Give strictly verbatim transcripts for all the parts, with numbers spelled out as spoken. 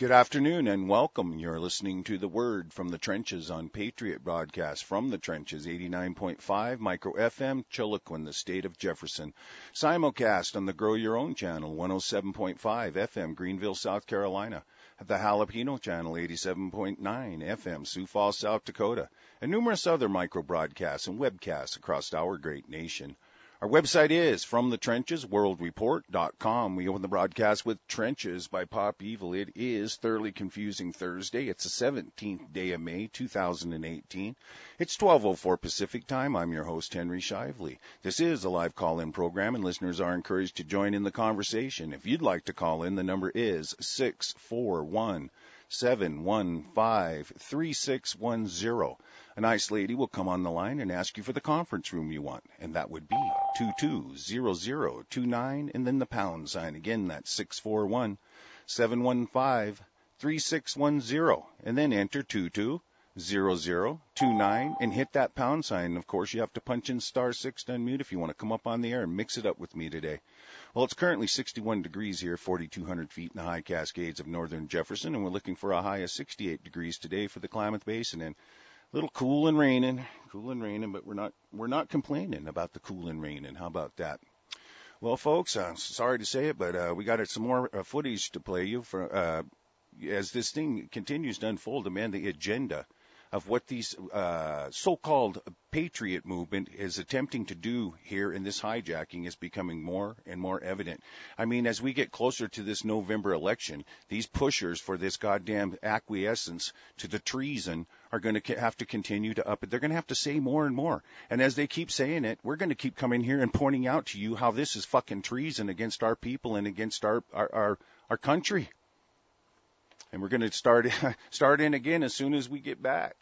Good afternoon and welcome. You're listening to The Word from the Trenches on Patriot Broadcast from the Trenches, eighty-nine point five Micro F M, Chiloquin, the state of Jefferson. Simulcast on the Grow Your Own channel, one oh seven point five F M, Greenville, South Carolina. At the Jalapeno channel, eighty-seven point nine F M, Sioux Falls, South Dakota. And numerous other micro broadcasts and webcasts across our great nation. Our website is from the trenches world report dot com. We open the broadcast with Trenches by Pop Evil. It is Thoroughly Confusing Thursday. It's the seventeenth day of May, two thousand eighteen. It's twelve oh four Pacific Time. I'm your host, Henry Shively. This is a live call-in program, and listeners are encouraged to join in the conversation. If you'd like to call in, the number is six four one, seven one five, three six one zero. A nice lady will come on the line and ask you for the conference room you want, and that would be two two zero zero two nine and then the pound sign. Again, that's six four one, seven one five, three six one zero, and then enter two two zero zero two nine and hit that pound sign. Of course, you have to punch in star six to unmute if you want to come up on the air and mix it up with me today. Well, it's currently sixty-one degrees here, forty-two hundred feet in the high Cascades of northern Jefferson, and we're looking for a high of sixty-eight degrees today for the Klamath Basin. And a little cool and raining, cool and raining, but we're not we're not complaining about the cool and raining. How about that? Well, folks, I'm sorry to say it, but uh, we got some more uh, footage to play you for uh, as this thing continues to unfold. Man, the agenda of what these uh, so-called patriot movement is attempting to do here in this hijacking is becoming more and more evident. I mean, as we get closer to this November election, these pushers for this goddamn acquiescence to the treason are going to have to continue to up it. They're going to have to say more and more. And as they keep saying it, we're going to keep coming here and pointing out to you how this is fucking treason against our people and against our our our, our country. And we're going to start start in again as soon as we get back.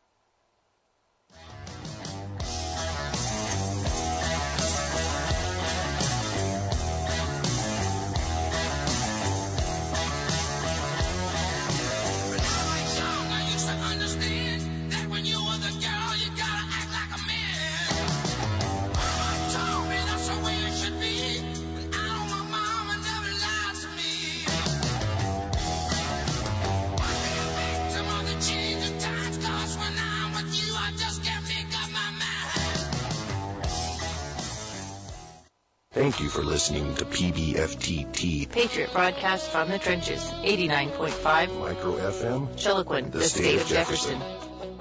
Thank you for listening to P B F T T, Patriot Broadcast from the Trenches, eighty-nine point five Micro F M, Chiloquin, the, the state, state of Jefferson. Jefferson.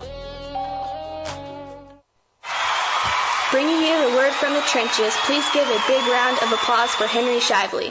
Bringing you the word from the trenches, please give a big round of applause for Henry Shively.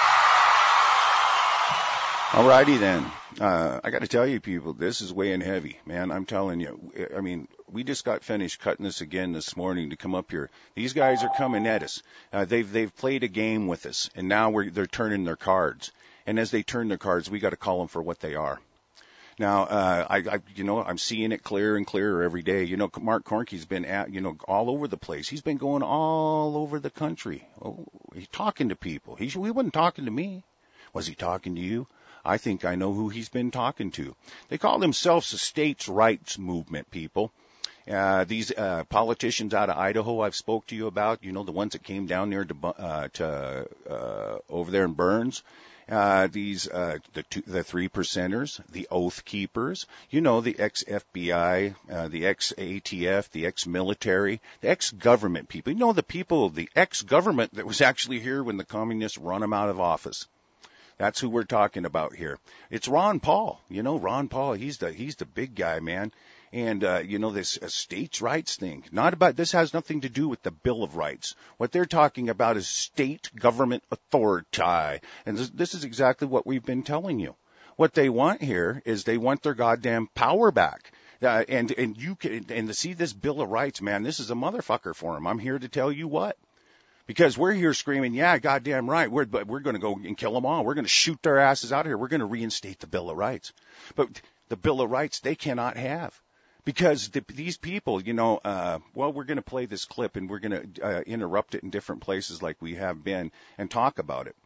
All righty then. Uh, I got to tell you, people, this is weighing heavy, man. I'm telling you. I mean, we just got finished cutting this again this morning to come up here. These guys are coming at us. Uh, they've they've played a game with us, and now we're they're turning their cards. And as they turn their cards, we got to call them for what they are. Now, uh, I, I, you know, I'm seeing it clearer and clearer every day. You know, Mark Cornke's been at, you know, all over the place. He's been going all over the country. Oh, he's talking to people. He, he wasn't talking to me. Was he talking to you? I think I know who he's been talking to. They call themselves a states' rights movement, people. Uh, these uh, politicians out of Idaho I've spoke to you about, you know, the ones that came down there to, uh, to uh, over there in Burns. Uh, these, uh, the two, the three percenters, the oath keepers, you know, the ex-F B I, uh, the ex-A T F, the ex-military, the ex-government people. You know, the people, the ex-government that was actually here when the communists run them out of office. That's who we're talking about here. It's Ron Paul. You know, Ron Paul, he's the, he's the big guy, man. And, uh, you know, this uh, states' rights thing, not about, this has nothing to do with the Bill of Rights. What they're talking about is state government authority. And this, this is exactly what we've been telling you. What they want here is they want their goddamn power back. Uh, and, and you can, and to see this Bill of Rights, man, this is a motherfucker for them. I'm here to tell you what. Because we're here screaming, yeah, goddamn right, we're, but we're going to go and kill them all. We're going to shoot their asses out of here. We're going to reinstate the Bill of Rights. But the Bill of Rights, they cannot have. Because the, these people, you know, uh, well, we're going to play this clip and we're going to uh, interrupt it in different places like we have been and talk about it.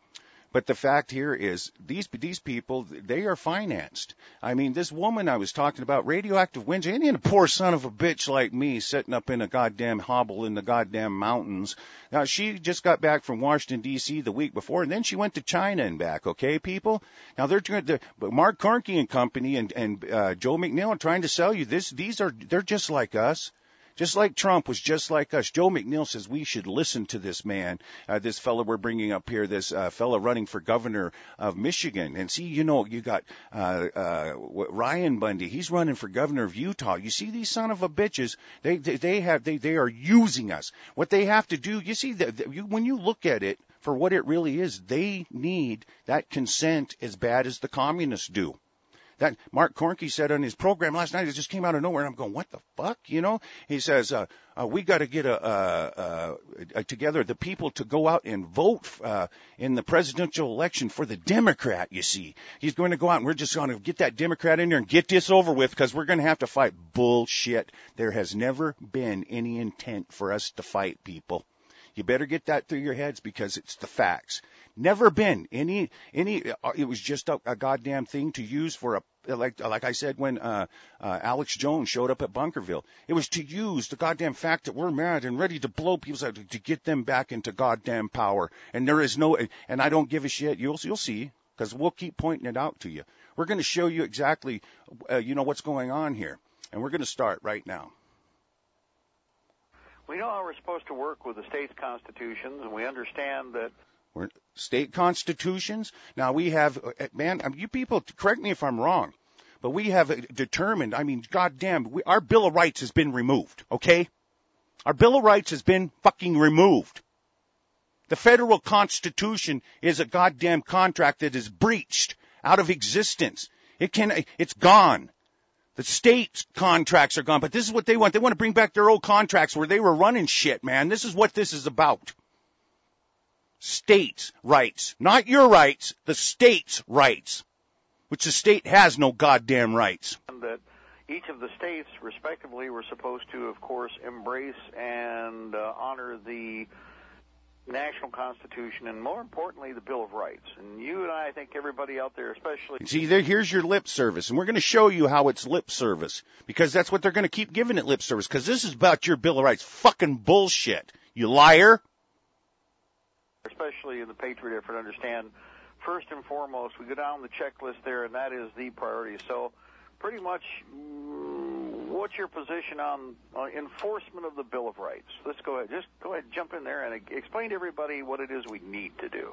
But the fact here is these these people, they are financed. I mean, this woman I was talking about, radioactive winds, ain't a poor son of a bitch like me sitting up in a goddamn hobble in the goddamn mountains. Now, she just got back from Washington, D C the week before, and then she went to China and back, okay, people? Now, they're trying to, Mark Cornke and company and, and uh, Joe McNeil are trying to sell you this. These are, they're just like us. Just like Trump was just like us. Joe McNeil says we should listen to this man, uh, this fellow we're bringing up here, this uh, fellow running for governor of Michigan. And see, you know, you got uh, uh, Ryan Bundy. He's running for governor of Utah. You see these son of a bitches, they they, they have they, they are using us. What they have to do, you see, the, the, you, when you look at it for what it really is, they need that consent as bad as the communists do. That Mark Cornke said on his program last night, it just came out of nowhere, and I'm going, what the fuck, you know? He says, uh, uh we got to get a, uh, uh, together the people to go out and vote uh, in the presidential election for the Democrat, you see. He's going to go out, and we're just going to get that Democrat in there and get this over with, because we're going to have to fight. Bullshit. There has never been any intent for us to fight, people. You better get that through your heads, because it's the facts. Never been any, any, it was just a, a goddamn thing to use for a, like, like I said when, uh, uh, Alex Jones showed up at Bunkerville. It was to use the goddamn fact that we're mad and ready to blow people's out to get them back into goddamn power. And there is no, and I don't give a shit. You'll, you'll see, because we'll keep pointing it out to you. We're going to show you exactly, uh, you know, what's going on here. And we're going to start right now. We know how we're supposed to work with the state's constitutions, and we understand that We're state constitutions. Now we have, man, I mean, you people, correct me if I'm wrong, but we have determined, I mean, goddamn, we, our Bill of Rights has been removed, okay? Our Bill of Rights has been fucking removed. The federal constitution is a goddamn contract that is breached, out of existence. It can, it's gone. The state's contracts are gone, but this is what they want. They want to bring back their old contracts where they were running shit, man. This is what this is about. States' rights. Not your rights, the state's rights, which the state has no goddamn rights. That each of the states, respectively, were supposed to, of course, embrace and uh, honor the national constitution and, more importantly, the Bill of Rights. And you and I, I think everybody out there, especially... See, there, here's your lip service, and we're going to show you how it's lip service, because that's what they're going to keep giving it lip service, because this is about your Bill of Rights. Fucking bullshit, you liar. Especially in the Patriot effort, understand, first and foremost, we go down the checklist there, and that is the priority. So pretty much, what's your position on, on enforcement of the Bill of Rights? Let's go ahead. Just go ahead and jump in there and explain to everybody what it is we need to do.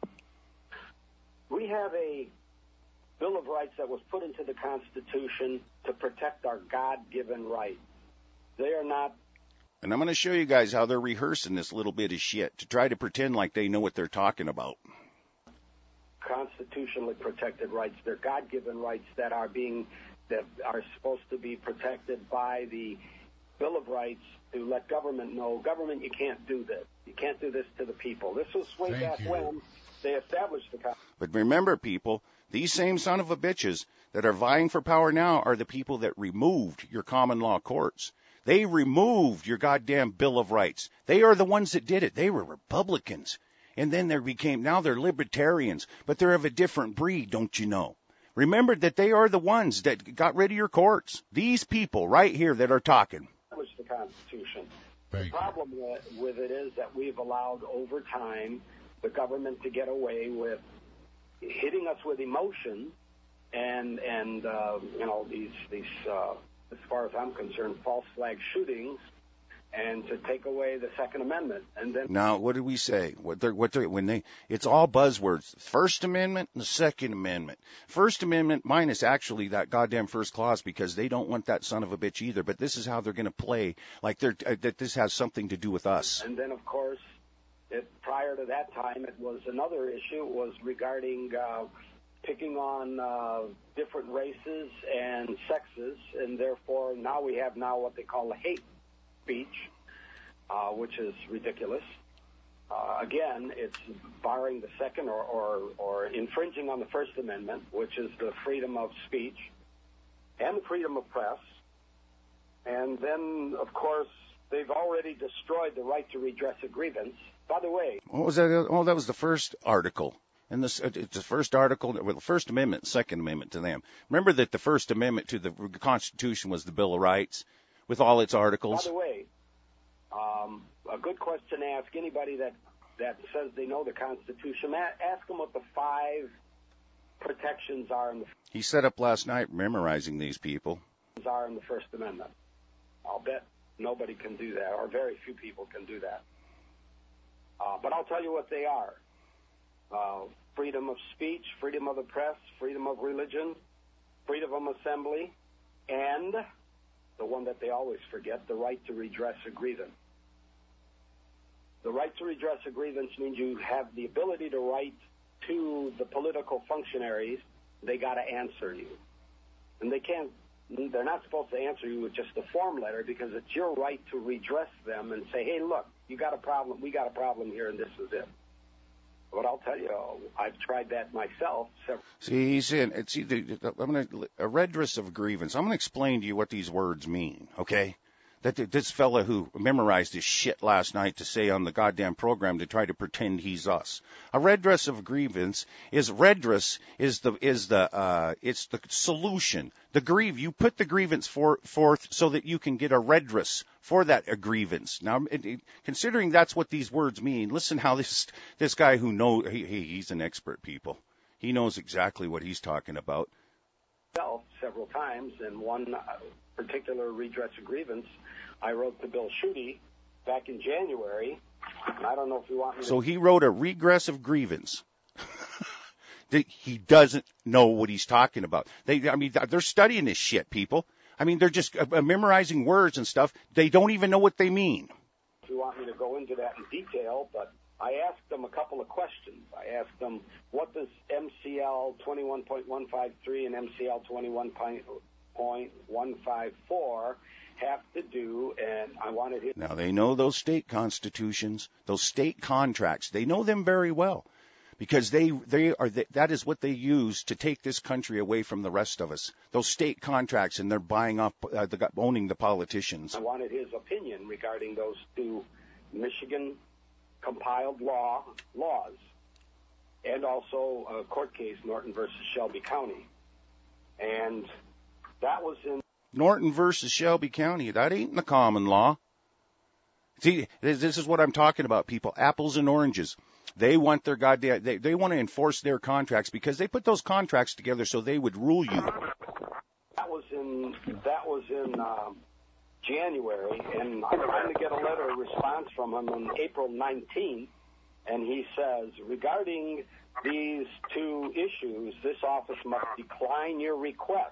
We have a Bill of Rights that was put into the Constitution to protect our God-given rights. They are not... And I'm going to show you guys how they're rehearsing this little bit of shit to try to pretend like they know what they're talking about. Constitutionally protected rights. They're God-given rights that are being... that are supposed to be protected by the Bill of Rights to let government know, government, you can't do this. You can't do this to the people. This was way Thank back you. when they established the Constitution. But remember, people, these same son of a bitches that are vying for power now are the people that removed your common law courts. They removed your goddamn Bill of Rights. They are the ones that did it. They were Republicans. And then they became, now they're libertarians. But they're of a different breed, don't you know? Remember that they are the ones that got rid of your courts. These people right here that are talking. Established the Constitution. Thank the you. problem with, with it is that we've allowed over time the government to get away with hitting us with emotion and, and uh, you know, these, these uh, as far as I'm concerned, false flag shootings, and to take away the Second Amendment. And then now, what did we say? What they're, what they're, when they, it's all buzzwords. First Amendment and the Second Amendment. First Amendment minus actually that goddamn first clause, because they don't want that son of a bitch either. But this is how they're going to play, like they're uh, that this has something to do with us. And then, of course, it, prior to that time, it was another issue. It was regarding uh, picking on uh, different races and sexes, and therefore now we have now what they call hate speech, uh, which is ridiculous. Uh, again, it's barring the Second or, or, or infringing on the First Amendment, which is the freedom of speech and the freedom of press. And then, of course, they've already destroyed the right to redress a grievance. By the way... What was that? Oh, that was the first article. And this, it's the first article, well, the First Amendment, Second Amendment to them. Remember that the First Amendment to the Constitution was the Bill of Rights with all its articles? By the way, um, a good question to ask anybody that, that says they know the Constitution, ask them what the five protections are in the He set up last night memorizing these people. are in the First Amendment. I'll bet nobody can do that, or very few people can do that. Uh, but I'll tell you what they are. Uh, freedom of speech, freedom of the press, freedom of religion, freedom of assembly, and the one that they always forget, the right to redress a grievance. The right to redress a grievance means you have the ability to write to the political functionaries. They got to answer you. And they can't, they're not supposed to answer you with just a form letter, because it's your right to redress them and say, hey, look, you got a problem, we got a problem here, and this is it. But I'll tell you, I've tried that myself. Several See, he's in, it's either, I'm going to, a redress of grievance. I'm going to explain to you what these words mean, okay? That this fella who memorized his shit last night to say on the goddamn program to try to pretend he's us. A redress of grievance is redress is the is the uh it's the solution. The grieve you put the grievance for, forth so that you can get a redress for that a grievance. Now, it, it, considering that's what these words mean, listen how this this guy who know he, he he's an expert, people. He knows exactly what he's talking about. Several times, and one particular redress of grievance, I wrote to Bill Schuette back in January, and I don't know if you want me to... So he wrote a regress of grievance. He doesn't know what he's talking about. They, I mean, they're studying this shit, people. I mean, they're just uh, memorizing words and stuff. They don't even know what they mean. If you want me to go into that in detail, but I asked them a couple of questions. I asked them, what does M C L twenty-one point one five three and M C L twenty-one point one five four have to do, and I wanted him... Now, they know those state constitutions, those state contracts. They know them very well, because they, they are the, that is what they use to take this country away from the rest of us. Those state contracts, and they're buying up, uh, the, owning the politicians. I wanted his opinion regarding those two Michigan compiled law laws, and also a court case, Norton versus Shelby County. And that was in... Norton versus Shelby County. That ain't in the common law. See, this is what I'm talking about, people. Apples and oranges. They want their goddamn... They, they want to enforce their contracts because they put those contracts together so they would rule you. That was in... That was in... Um, January, and I'm trying to get a letter of response from him on April nineteenth, and he says, regarding these two issues, this office must decline your request.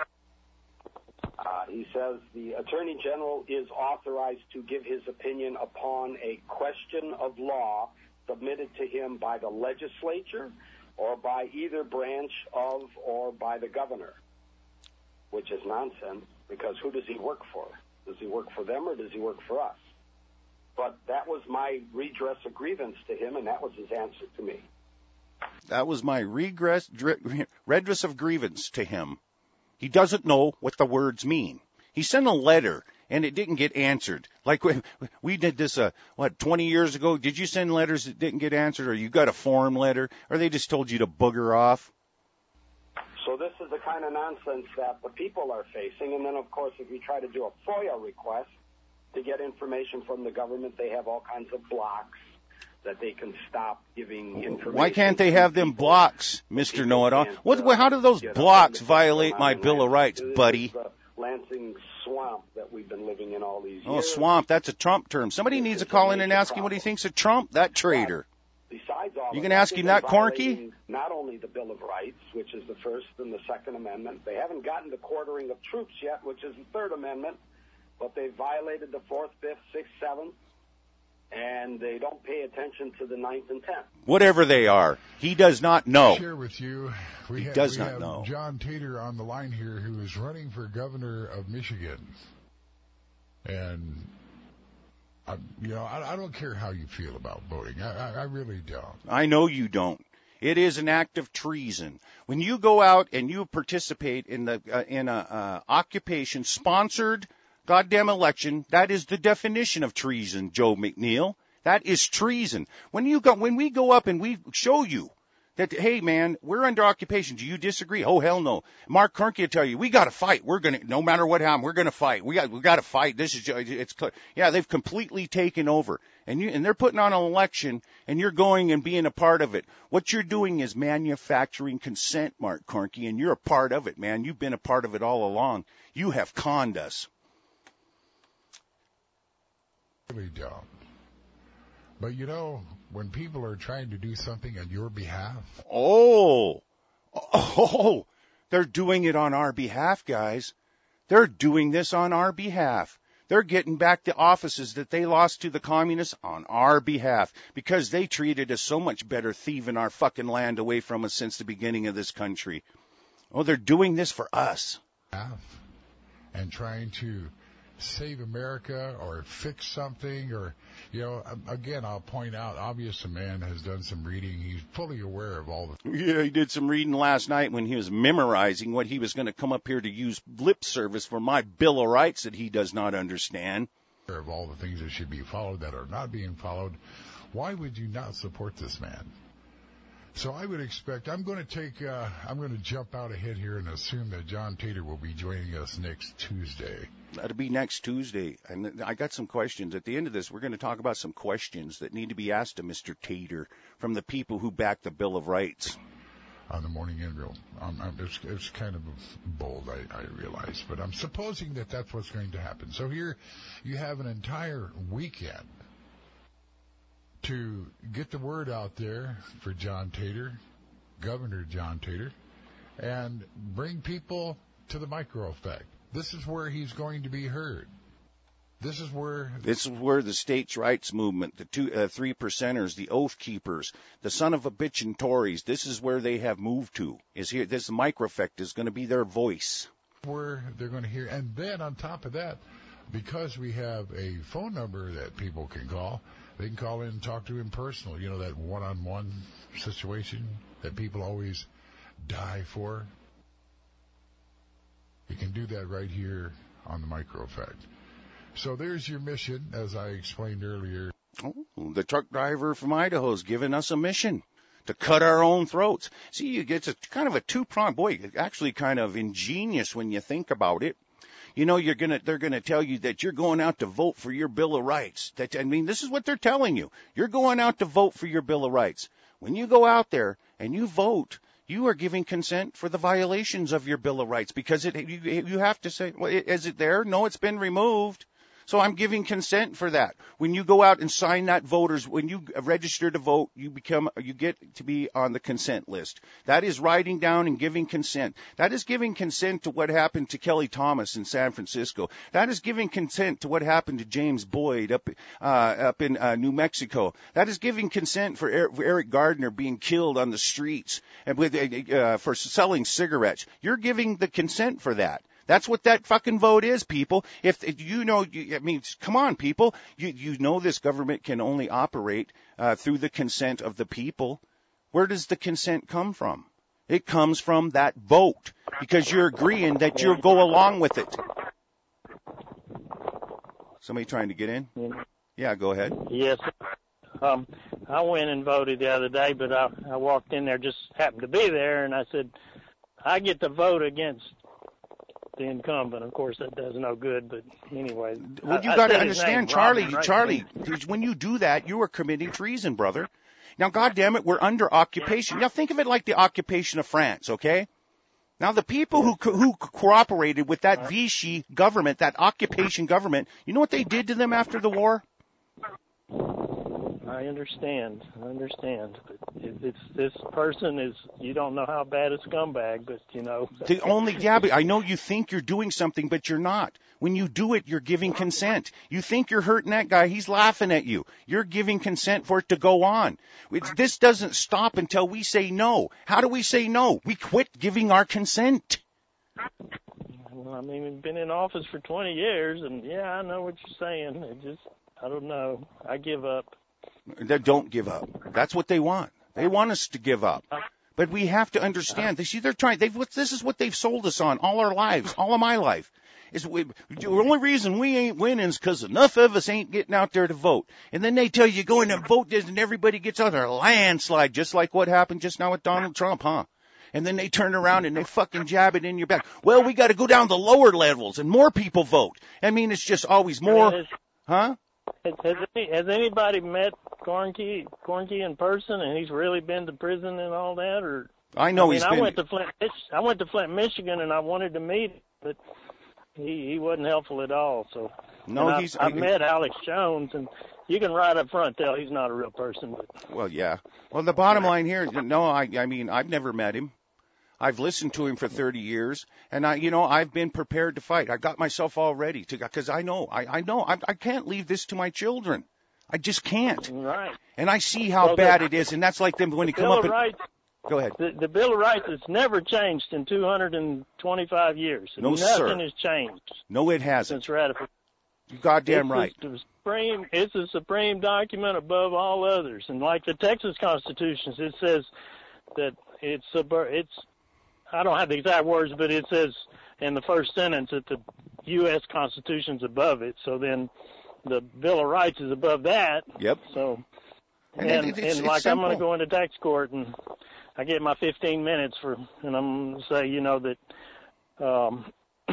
Uh, he says the Attorney General is authorized to give his opinion upon a question of law submitted to him by the legislature or by either branch of or by the governor, which is nonsense, because who does he work for? Does he work for them or does he work for us? But that was my redress of grievance to him, and that was his answer to me. That was my regress, redress of grievance to him. He doesn't know what the words mean. He sent a letter, and it didn't get answered. Like we, we did this, uh, what, twenty years ago? Did you send letters that didn't get answered, or you got a form letter, or they just told you to booger off? So this is the kind of nonsense that the people are facing. And then, of course, if you try to do a FOIA request to get information from the government, they have all kinds of blocks that they can stop giving information. Why can't they have them blocks, Mister Know-It-All? What, how do those blocks violate my Bill of Rights, buddy? The Lansing swamp that we've been living in all these years. Oh, swamp, that's a Trump term. Somebody needs to call in and ask him what he thinks of Trump, that traitor. Besides all you of can that, ask him that, Corky? Not only the Bill of Rights, which is the First and the Second Amendment. They haven't gotten to quartering of troops yet, which is the Third Amendment, but they violated the Fourth, Fifth, Sixth, Seventh, and they don't pay attention to the Ninth and Tenth. Whatever they are, he does not know. Share with you, we he have, does we not have know. John Tater on the line here, who is running for governor of Michigan, and I, you know, I, I don't care how you feel about voting. I, I, I really don't. I know you don't. It is an act of treason. When you go out and you participate in the uh, in a uh, occupation sponsored goddamn election, that is the definition of treason, Joe McNeil. That is treason. When you go, when we go up and we show you that, hey, man, we're under occupation. Do you disagree? Oh, hell no. Mark Kernke will tell you, we got to fight. We're going to, no matter what happens, we're going to fight. We got, we got to fight. This is, it's clear. Yeah, they've completely taken over. And you, and they're putting on an election, and you're going and being a part of it. What you're doing is manufacturing consent, Mark Kernke, and you're a part of it, man. You've been a part of it all along. You have conned us. Really don't. But, you know, when people are trying to do something on your behalf. Oh, oh, they're doing it on our behalf, guys. They're doing this on our behalf. They're getting back the offices that they lost to the communists on our behalf because they treated us so much better, thieving our fucking land away from us since the beginning of this country. Oh, they're doing this for us. And trying to save America or fix something or, you know, again, I'll point out, obviously, man has done some reading. He's fully aware of all the... Yeah, he did some reading last night when he was memorizing what he was going to come up here to use lip service for my Bill of Rights that he does not understand. Of all the things that should be followed that are not being followed, why would you not support this man? So I would expect, I'm going to take, uh, I'm going to jump out ahead here and assume that John Tater will be joining us next Tuesday. That'll be next Tuesday. And I got some questions. At the end of this, we're going to talk about some questions that need to be asked to Mister Tater from the people who back the Bill of Rights. On the morning intro. Um, it's, it's kind of bold, I, I realize, but I'm supposing that that's what's going to happen. So here you have an entire weekend to get the word out there for John Tater, Governor John Tater, and bring people to the micro effect. This is where he's going to be heard. This is where... This is where the states' rights movement, the two, uh, three percenters, the oath keepers, the son of a bitch and Tories, this is where they have moved to. Is here. This micro effect is going to be their voice. Where they're going to hear. And then on top of that, because we have a phone number that people can call, they can call in and talk to him personally. You know, that one-on-one situation that people always die for. You can do that right here on the Micro Effect. So there's your mission, as I explained earlier. Oh, the truck driver from Idaho is giving us a mission to cut our own throats. See, you get a kind of a two-pronged, boy, actually kind of ingenious when you think about it. You know, you're gonna, they're gonna tell you that you're going out to vote for your Bill of Rights. That, I mean, this is what they're telling you. You're going out to vote for your Bill of Rights. When you go out there and you vote, you are giving consent for the violations of your Bill of Rights because it, you, you have to say, well, is it there? No, it's been removed. So I'm giving consent for that. When you go out and sign that voters, when you register to vote, you become, you get to be on the consent list. That is writing down and giving consent. That is giving consent to what happened to Kelly Thomas in San Francisco. That is giving consent to what happened to James Boyd up, uh, up in uh, New Mexico. That is giving consent for Eric, for Eric Gardner being killed on the streets and with, uh, for selling cigarettes. You're giving the consent for that. That's what that fucking vote is, people. If you know, I mean, come on, people. You you know this government can only operate uh, through the consent of the people. Where does the consent come from? It comes from that vote because you're agreeing that you'll go along with it. Somebody trying to get in? Yeah, go ahead. Yes. Um, I went and voted the other day, but I, I walked in there, just happened to be there, and I said, I get to vote against the incumbent. Of course, that does no good, but anyway. Well, you I, got I to understand, Charlie, Robin, right? Charlie, when you do that, you are committing treason, brother. Now, goddamn it, we're under occupation. Now, think of it like the occupation of France, okay? Now, the people who co- who cooperated with that Vichy government, that occupation government, you know what they did to them after the war? I understand. I understand. But if it's this person is, you don't know how bad a scumbag, but you know. The only, yeah, but I know you think you're doing something, but you're not. When you do it, you're giving consent. You think you're hurting that guy, he's laughing at you. You're giving consent for it to go on. It's, this doesn't stop until we say no. How do we say no? We quit giving our consent. Well, I mean, we've been in office for twenty years, and yeah, I know what you're saying. It just, I don't know. I give up. They don't give up. That's what they want. They want us to give up. But we have to understand. They see, they're trying. They've, this is what they've sold us on all our lives, all of my life. is we, the only reason we ain't winning is because enough of us ain't getting out there to vote. And then they tell you go in and vote this, and everybody gets out there, a landslide, just like what happened just now with Donald Trump, huh? And then they turn around and they fucking jab it in your back. Well, we got to go down to lower levels and more people vote. I mean, it's just always more, has, huh? Has, has, any, has anybody met Cornkey, Cornkey in person, and he's really been to prison and all that, or? I know I mean, he's I been. went to Flint. I went to Flint, Michigan, and I wanted to meet him, but he he wasn't helpful at all. So no, and he's. I, I I, met Alex Jones, and you can right up front tell he's not a real person. But. Well, yeah. Well, the bottom line here, no, I I mean, I've never met him. I've listened to him for thirty years, and I, you know, I've been prepared to fight. I got myself all ready to, because I know, I, I know, I, I can't leave this to my children. I just can't. Right. And I see how well, bad the, it is, and that's like them when you come Bill up of and. Rights, Go ahead. The, the Bill of Rights has never changed in two hundred twenty-five years. No, Nothing sir. has changed. No, it hasn't. Since ratification. You're goddamn it's right. The supreme, it's a supreme document above all others. And like the Texas Constitution, it says that it's, it's, I don't have the exact words, but it says in the first sentence that the U S Constitution's above it. So then the Bill of Rights is above that. Yep. So, and, and, it, it's, and it's like simple. I'm going to go into tax court and I get my fifteen minutes for, and I'm going to say, you know, that, um,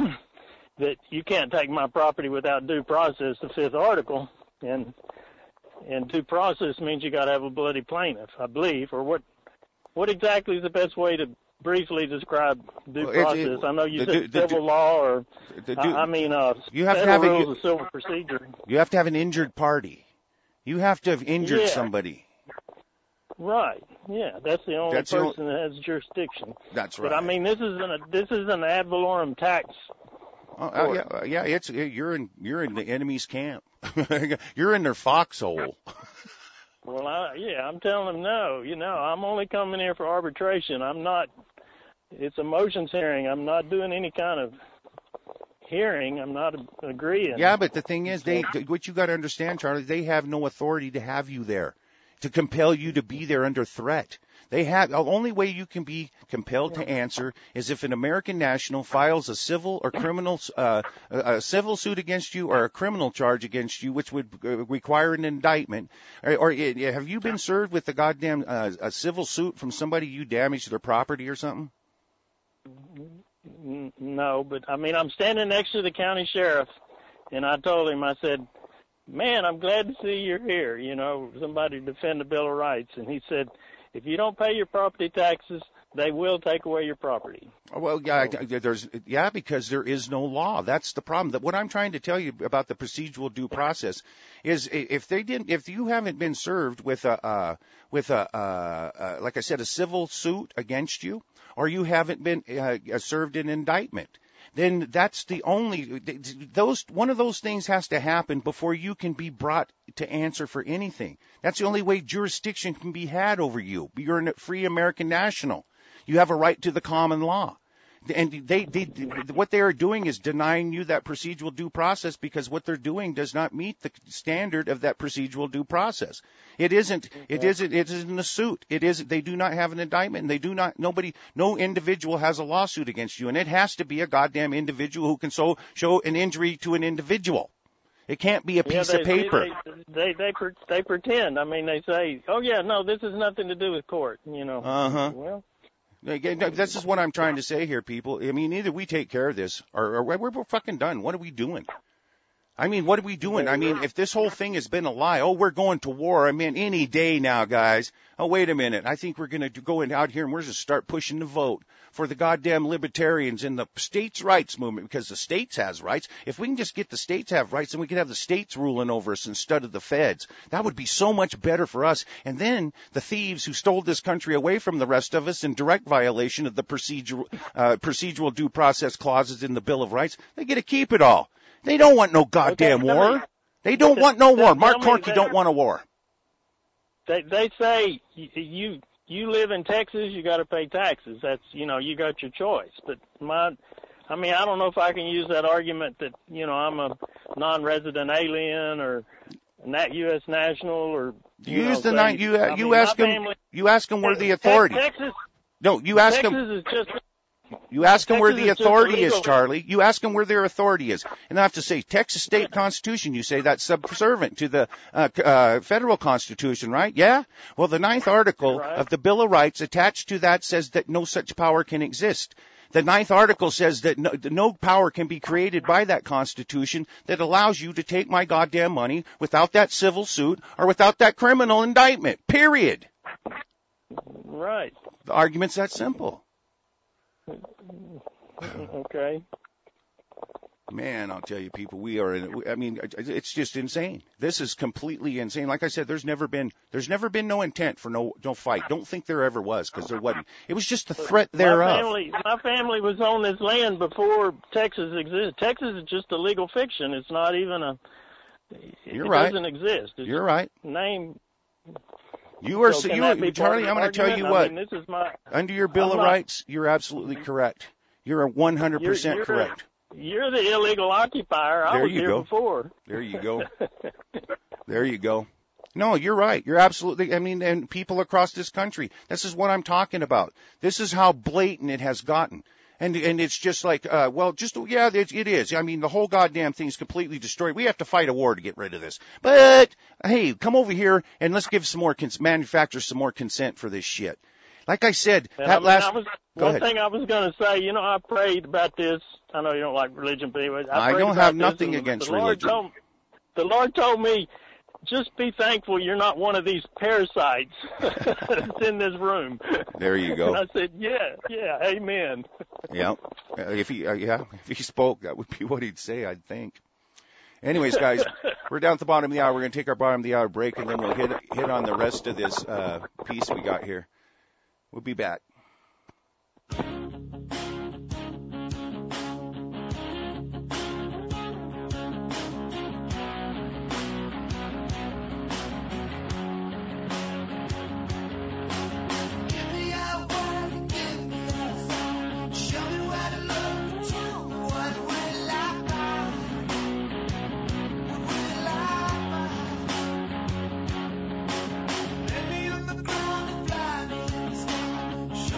that you can't take my property without due process, the fifth article, and and due process means you got to have a bloody plaintiff, I believe, or what? What exactly is the best way to briefly describe due Well, it- process? it- I know you the said du- the civil du- law, or the I, du- I mean, uh, you have to federal have a- rules of civil procedure. You have to have an injured party. You have to have injured Yeah. somebody. Right. Yeah, that's the only That's the person that has jurisdiction. That's right. But I mean, this is an this is an ad valorem tax. Oh, oh, yeah, uh, yeah, it's you're in you're in the enemy's camp. You're in their foxhole. Well, I, yeah, I'm telling them no. You know, I'm only coming here for arbitration. I'm not. It's a motions hearing. I'm not doing any kind of hearing. I'm not agreeing. Yeah, but the thing is, they what you got to understand, Charlie, they have no authority to have you there, to compel you to be there under threat. They have the only way you can be compelled to answer is if an American national files a civil or criminal uh, a, a civil suit against you or a criminal charge against you, which would uh, require an indictment. Or, or uh, have you been served with a goddamn uh, a civil suit from somebody you damaged their property or something? No, but I mean, I'm standing next to the county sheriff, and I told him, I said, man, I'm glad to see you're here, you know, somebody to defend the Bill of Rights. And he said, if you don't pay your property taxes, they will take away your property. Well, yeah, there's yeah, because there is no law. That's the problem. That what I'm trying to tell you about the procedural due process is if they didn't, if you haven't been served with a uh, with a uh, uh, like I said, a civil suit against you, or you haven't been uh, served an indictment, then that's the only those one of those things has to happen before you can be brought to answer for anything. That's the only way jurisdiction can be had over you. You're a free American national. You have a right to the common law. And they, they, what they are doing is denying you that procedural due process because what they're doing does not meet the standard of that procedural due process. It isn't, it isn't, it isn't a suit. It is, they do not have an indictment and they do not, nobody, no individual has a lawsuit against you. And it has to be a goddamn individual who can so, show an injury to an individual. It can't be a piece yeah, they, of paper. They, they, they, they, they pretend. I mean, they say, oh yeah, no, this has nothing to do with court, you know. Uh-huh. Well. Again, this is what I'm trying to say here, people. I mean, either we take care of this or, or we're, we're fucking done. What are we doing? I mean, what are we doing? I mean, if this whole thing has been a lie, oh, we're going to war. I mean, any day now, guys. Oh, wait a minute. I think we're going to go in out here and we're just start pushing the vote for the goddamn libertarians in the states' rights movement because the states has rights. If we can just get the states to have rights, then we can have the states ruling over us instead of the feds. That would be so much better for us. And then the thieves who stole this country away from the rest of us in direct violation of the procedural, uh, procedural due process clauses in the Bill of Rights, they get to keep it all. They don't want no goddamn okay, war. Me, they don't want no war. Mark Corky that, don't want a war. They they say you you live in Texas, you got to pay taxes. That's you know you got your choice. But my, I mean I don't know if I can use that argument that you know I'm a non-resident alien or not U S national or you, you use know, the say, night you you I mean, ask them family, you ask them where the authority. Texas. No, you ask Texas them. is just You ask them where Texas the is just authority is, illegal. Charlie. You ask them where their authority is. And I have to say, Texas state constitution, you say that's subservient to the uh, uh, federal constitution, right? Yeah? Well, the ninth article Right. of the Bill of Rights attached to that says that no such power can exist. The ninth article says that no, no power can be created by that constitution that allows you to take my goddamn money without that civil suit or without that criminal indictment, period. Right. The argument's that simple. Okay. Man, I'll tell you, people, we are, in, I mean, it's just insane. This is completely insane. Like I said, there's never been, there's never been no intent for no, no fight. Don't think there ever was, because there wasn't. It was just the threat thereof. My family, my family was on this land before Texas existed. Texas is just a legal fiction. It's not even a, You're it right. doesn't exist. It's You're right. name. You are, So so can you, that be part Charlie, of I'm the going to tell you argument? what. I mean, this is my, Under your Bill I'm of not- Rights, you're absolutely correct. You're one hundred percent You're- you're- correct. You're the illegal occupier. I There was you here go. before. There you go. There you go. No, you're right. You're absolutely, I mean, and people across this country, this is what I'm talking about. This is how blatant it has gotten. And and it's just like, uh, well, just, yeah, it, it is. I mean, the whole goddamn thing's completely destroyed. We have to fight a war to get rid of this. But, hey, come over here and let's give some more, cons- manufacturers some more consent for this shit. Like I said, And that I mean, last, I was, go one ahead. thing I was going to say, you know, I prayed about this. I know you don't like religion, but anyway, I, I prayed don't about have this, nothing and against the Lord religion. Told, the Lord told me, just be thankful you're not one of these parasites that's in this room. There you go. And I said, yeah, yeah, amen. Yeah. Uh, If he, uh, yeah, if he spoke, that would be what he'd say, I'd think. Anyways, guys, we're down at the bottom of the hour. We're going to take our bottom of the hour break, and then we'll hit hit on the rest of this uh, piece we got here. We'll be back. Maybe on the ground and flying in the sky.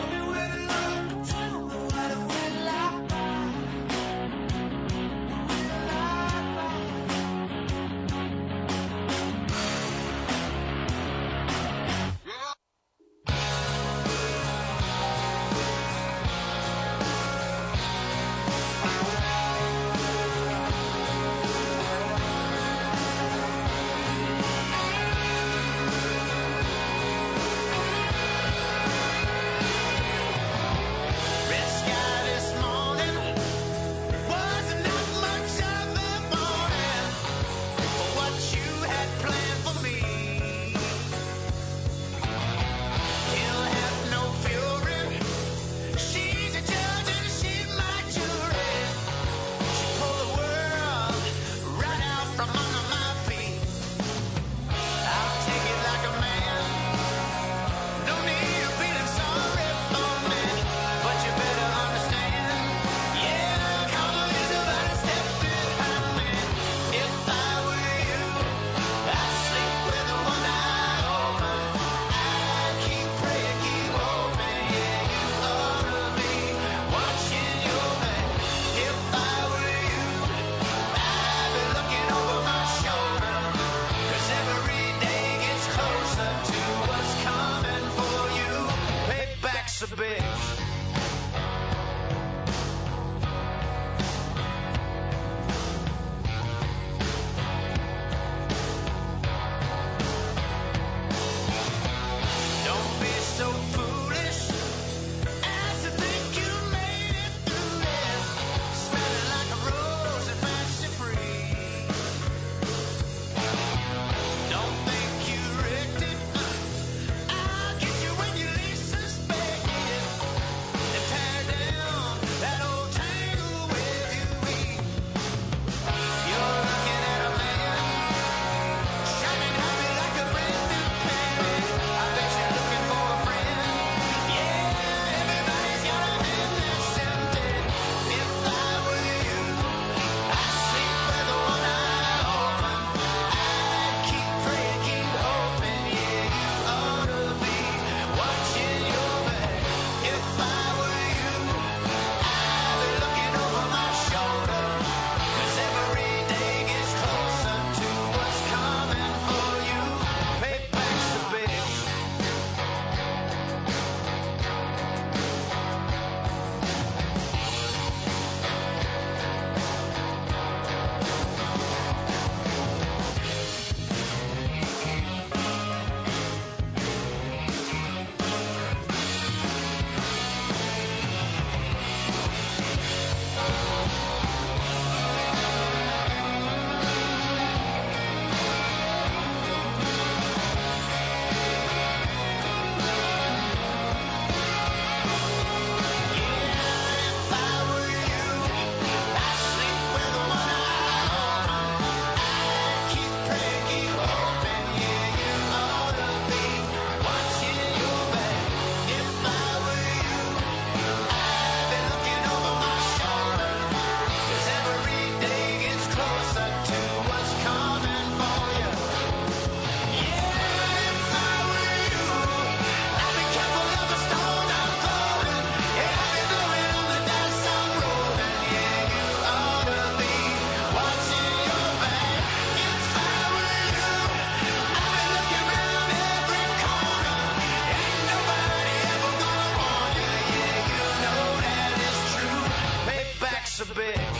a bitch.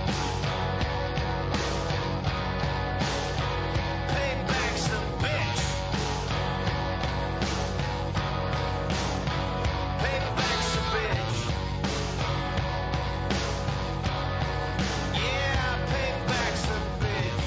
Payback's a bitch. Payback's a bitch. Yeah, payback's a bitch.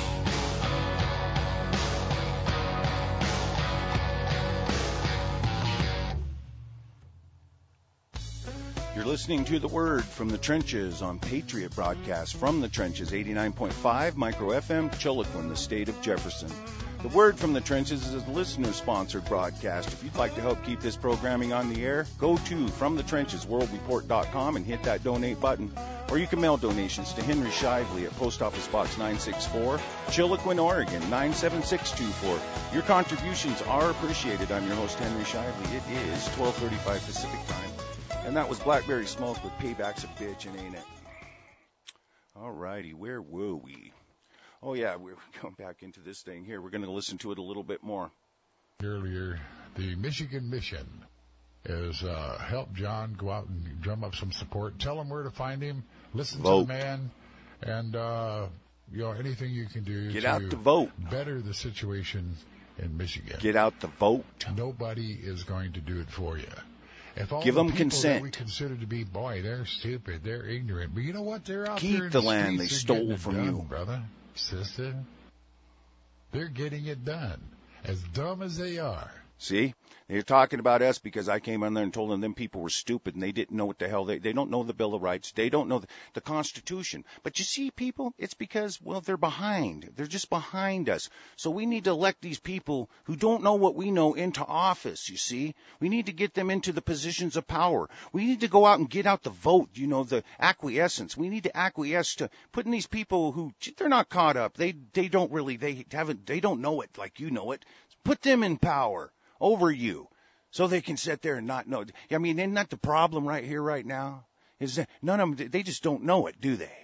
You're listening to The Word from the Trenches on Patriot Broadcast from the Trenches, eighty-nine point five Micro F M, Chiloquin, the state of Jefferson. The Word from the Trenches is a listener-sponsored broadcast. If you'd like to help keep this programming on the air, go to from the trenches world report dot com and hit that donate button. Or you can mail donations to Henry Shively at Post Office Box nine sixty-four, Chiloquin, Oregon nine seven six two four. Your contributions are appreciated. I'm your host, Henry Shively. It is twelve thirty-five Pacific Time. And that was Blackberry Smoke with Payback's a Bitch, and ain't it? All righty, where were we? Oh, yeah, we're going back into this thing here. We're going to listen to it a little bit more. Earlier, the Michigan Mission has uh, helped John go out and drum up some support. Tell him where to find him. Listen Vote. to the man. And, uh, you know, anything you can do Get to out the vote. better the situation in Michigan. Get out the vote. Nobody is going to do it for you. If all Give the them people consent. that we consider to be, boy, they're stupid, they're ignorant, but you know what? They're out Keep there in the the land they streets, stole they're getting it from done, you. brother, sister. They're getting it done, as dumb as they are. See? They're talking about us because I came on there and told them them people were stupid and they didn't know what the hell. They they don't know the Bill of Rights. They don't know the, the Constitution. But you see, people, it's because, well, they're behind. They're just behind us. So we need to elect these people who don't know what we know into office, you see. We need to get them into the positions of power. We need to go out and get out the vote, you know, the acquiescence. We need to acquiesce to putting these people who, they're not caught up. They they don't really, they haven't, they don't know it like you know it. Put them in power over you, so they can sit there and not know. I mean, isn't that the problem right here, right now? Is that none of them, they just don't know it, do they?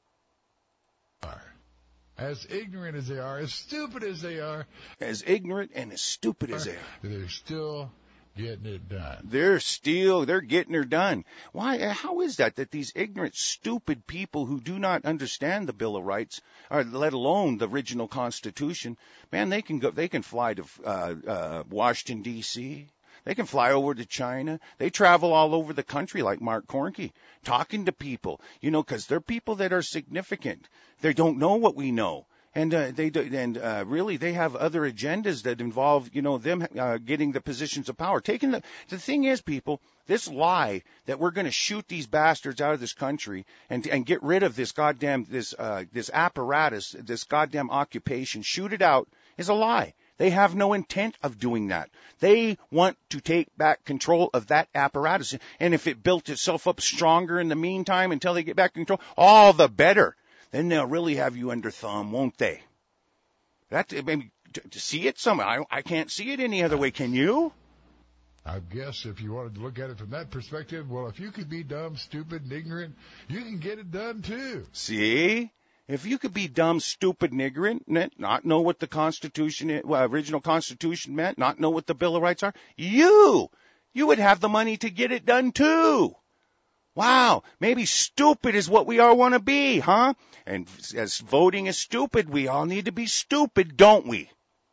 As ignorant as they are, as stupid as they are. As ignorant and as stupid as they are. They're still getting it done. They're still, they're getting her done. Why, how is that, that these ignorant, stupid people who do not understand the Bill of Rights, or let alone the original Constitution, man, they can go, they can fly to uh, uh, Washington, D C, they can fly over to China. They travel all over the country like Mark Cornke, talking to people, you know, because they're people that are significant. They don't know what we know. And uh, they do, and uh, really they have other agendas that involve, you know, them uh, getting the positions of power. Taking the the thing is, people, this lie that we're going to shoot these bastards out of this country and and get rid of this goddamn this uh, this apparatus, this goddamn occupation, shoot it out, is a lie. They have no intent of doing that. They want to take back control of that apparatus, and if it built itself up stronger in the meantime until they get back control, all the better. Then they'll really have you under thumb, won't they? That, I mean, to see it some, I, I can't see it any other way. Can you? I guess if you wanted to look at it from that perspective, well, if you could be dumb, stupid, and ignorant, you can get it done too. See? If you could be dumb, stupid, and ignorant, not know what the Constitution, well, original Constitution meant, not know what the Bill of Rights are, you, you would have the money to get it done too. Wow, maybe stupid is what we all want to be, huh? And as voting is stupid, we all need to be stupid, don't we?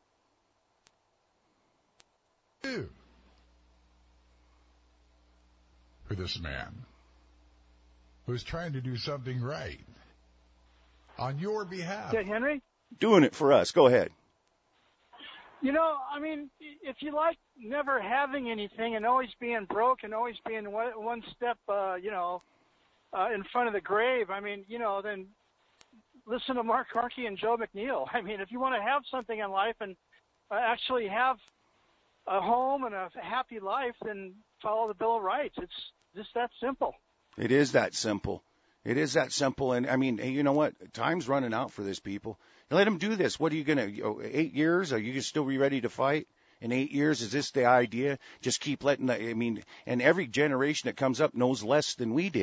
For this man who's trying to do something right on your behalf. Yeah, Henry? Doing it for us. Go ahead. You know, I mean, if you like never having anything and always being broke and always being one, one step, uh, you know, uh, in front of the grave, I mean, you know, then listen to Mark Cornke and Joe McNeil. I mean, if you want to have something in life and uh, actually have a home and a happy life, then follow the Bill of Rights. It's just that simple. It is that simple. It is that simple. And, I mean, you know what? Time's running out for this, people. Let them do this. What are you going to, eight years? Are you still be ready to fight? In eight years, is this the idea? Just keep letting the, I mean, and every generation that comes up knows less than we did.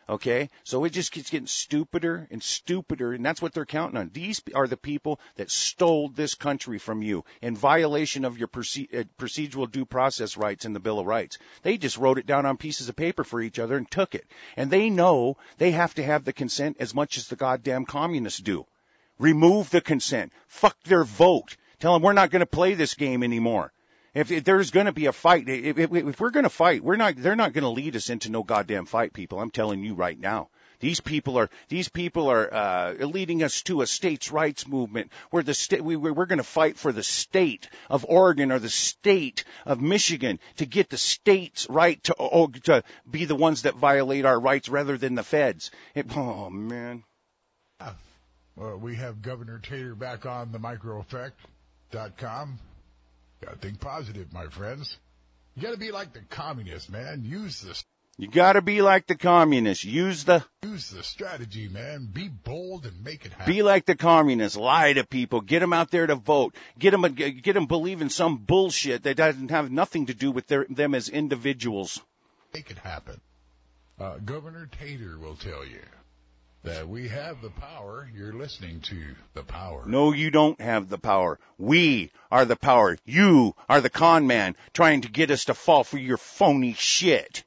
Okay, so it just keeps getting stupider and stupider, and that's what they're counting on. These are the people that stole this country from you in violation of your proce- uh, procedural due process rights in the Bill of Rights. They just wrote it down on pieces of paper for each other and took it. And they know they have to have the consent as much as the goddamn communists do. Remove the consent. Fuck their vote. Tell them we're not going to play this game anymore. If, if there's going to be a fight, if, if, if we're going to fight, we're not. They're not going to lead us into no goddamn fight, people. I'm telling you right now. These people are. These people are uh, leading us to a states' rights movement where the state. We, we're going to fight for the state of Oregon or the state of Michigan to get the states' right to oh, to be the ones that violate our rights rather than the feds. It, oh man. Uh, well, we have Governor Tater back on the micro effect dot com. Gotta think positive, my friends. You gotta be like the communists, man. Use this. You gotta be like the communists. Use the... Use the strategy, man. Be bold and make it happen. Be like the communists. Lie to people. Get them out there to vote. Get them, get them believing some bullshit that doesn't have nothing to do with their, them as individuals. Make it happen. Uh, Governor Tater will tell you that we have the power. You're listening to the power. No, you don't have the power. We are the power. You are the con man trying to get us to fall for your phony shit.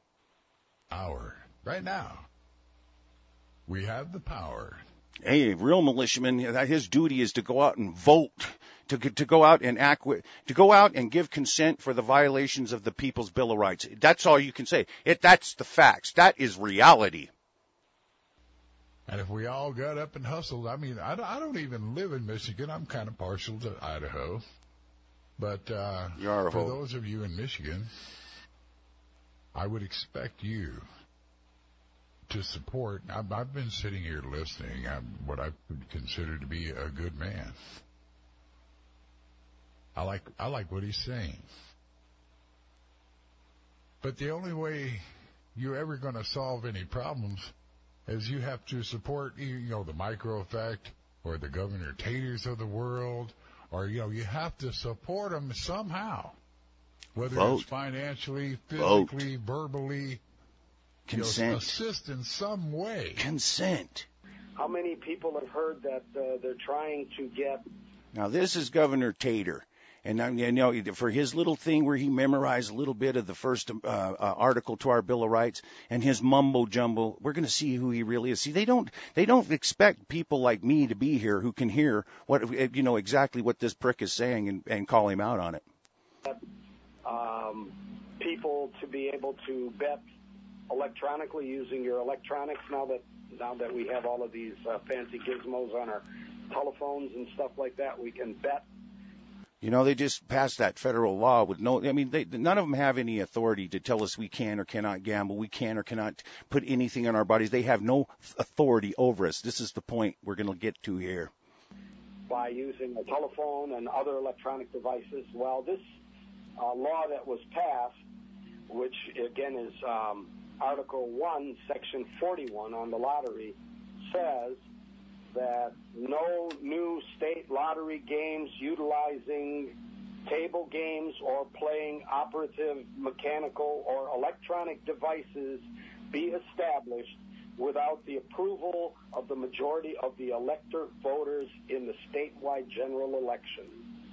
Power. Right now. We have the power. Hey, a real militiaman, his duty is to go out and vote. To, to go out and act, to go out and give consent for the violations of the People's Bill of Rights. That's all you can say. It, that's the facts. That is reality. And if we all got up and hustled, I mean, I don't, I don't even live in Michigan. I'm kind of partial to Idaho. But uh, for those of you in Michigan, I would expect you to support. I've, I've been sitting here listening. I'm what I would consider to be a good man. I like I like what he's saying. But the only way you're ever going to solve any problems is you have to support, you know, the Micro Effect or the Governor Taters of the world, or, you know, you have to support them somehow, whether Vote. it's financially, physically, Vote. verbally, consent, you know, assist in some way. Consent. How many people have heard that uh, they're trying to get? Now, this is Governor Tater. And, you know, for his little thing where he memorized a little bit of the first uh, uh, article to our Bill of Rights and his mumbo jumbo, we're going to see who he really is. See, they don't they don't expect people like me to be here who can hear what, you know, exactly what this prick is saying and, and call him out on it. Um, people to be able to bet electronically using your electronics now that now that we have all of these uh, fancy gizmos on our telephones and stuff like that, we can bet. You know, they just passed that federal law with no, I mean, they, none of them have any authority to tell us we can or cannot gamble, we can or cannot put anything on our bodies. They have no authority over us. This is the point we're going to get to here. By using a telephone and other electronic devices. Well, this uh, law that was passed, which again is um, Article one, Section forty-one on the lottery, says that no new state lottery games utilizing table games or playing operative mechanical or electronic devices be established without the approval of the majority of the elector voters in the statewide general election.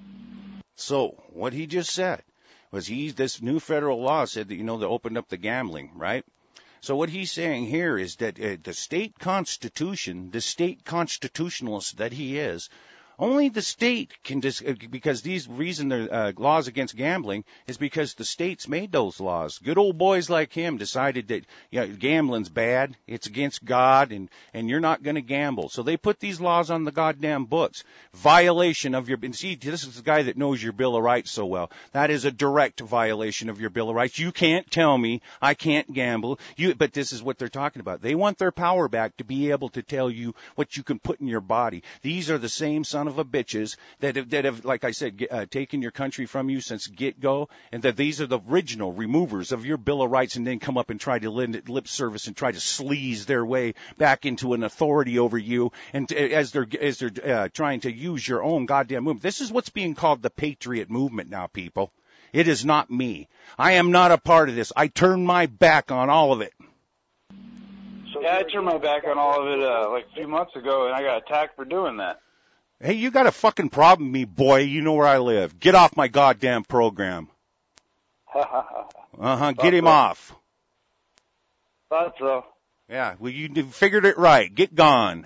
So what he just said was he, this new federal law said that, you know, they opened up the gambling, right? So what he's saying here is that uh, the state constitution, the state constitutionalist that he is, only the state can dis- because these reason the uh, laws against gambling is because the states made those laws. Good old boys like him decided that, you know, gambling's bad, it's against God, and and you're not going to gamble. So they put these laws on the goddamn books. Violation of your, and see, this is the guy that knows your Bill of Rights so well. That is a direct violation of your Bill of Rights. You can't tell me I can't gamble. You, but this is what they're talking about. They want their power back to be able to tell you what you can put in your body. These are the same son of a bitches that have, that have, like I said, uh, taken your country from you since get-go, and that these are the original removers of your Bill of Rights, and then come up and try to lend lip service and try to sleaze their way back into an authority over you, and as they're as they're uh, trying to use your own goddamn movement. This is what's being called the Patriot Movement now, people. It is not me. I am not a part of this. I turn my back on all of it. Yeah, I turned my back on all of it uh, like a few months ago, and I got attacked for doing that. Hey, you got a fucking problem with me, boy. You know where I live. Get off my goddamn program. Uh-huh, get him so. off. Thought so. Yeah, well, you figured it right. Get gone.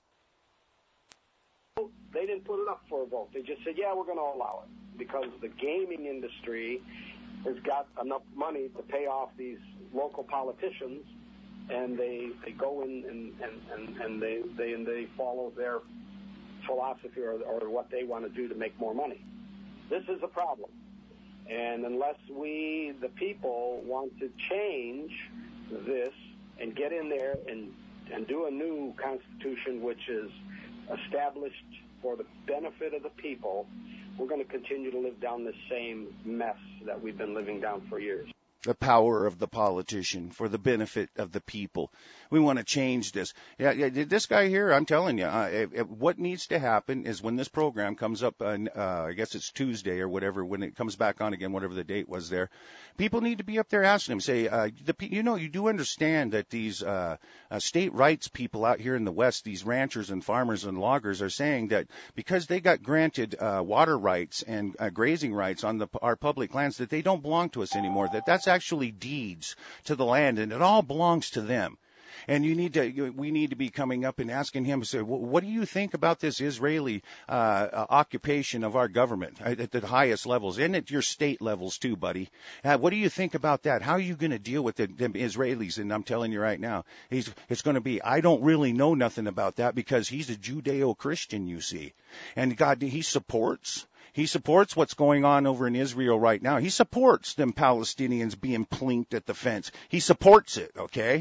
They didn't put it up for a vote. They just said, yeah, we're going to allow it because the gaming industry has got enough money to pay off these local politicians, and they they go in and, and, and, and they, they and they follow their philosophy or, or what they want to do to make more money. This is a problem. And unless we, the people, want to change this and get in there and, and do a new constitution which is established for the benefit of the people, we're going to continue to live down this same mess that we've been living down for years. The power of the politician for the benefit of the people. We want to change this. Yeah, yeah, this guy here, I'm telling you, uh, what needs to happen is when this program comes up, uh, uh, I guess it's Tuesday or whatever, when it comes back on again, whatever the date was there, people need to be up there asking him, say, uh, the, you know, you do understand that these uh, uh, state rights people out here in the West, these ranchers and farmers and loggers are saying that because they got granted uh, water rights and uh, grazing rights on the, our public lands, that they don't belong to us anymore, that that's actually deeds to the land, and it all belongs to them. And you need to, we need to be coming up and asking him, say, what do you think about this Israeli uh, uh, occupation of our government at the highest levels and at your state levels too, buddy? Uh, what do you think about that? How are you going to deal with the, the Israelis? And I'm telling you right now, he's, it's going to be, I don't really know nothing about that because he's a Judeo-Christian, you see. And God, he supports. He supports what's going on over in Israel right now. He supports them Palestinians being plinked at the fence. He supports it, okay?